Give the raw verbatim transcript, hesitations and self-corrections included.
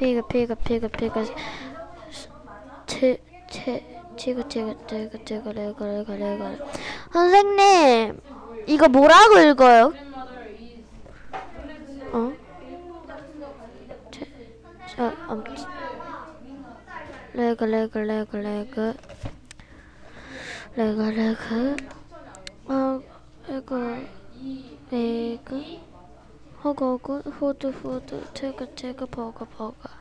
피그 피그 피그 피그 체, 체, 치그 치그 치그 치그 레그 레그 레그. 선생님 이거 뭐라고 읽어요? 어? 체, 저, 음, 레그 레그 레그 레그 레그 레그 어 레그 레그 허그 허그 후드 후드 체그 체그 버거 버거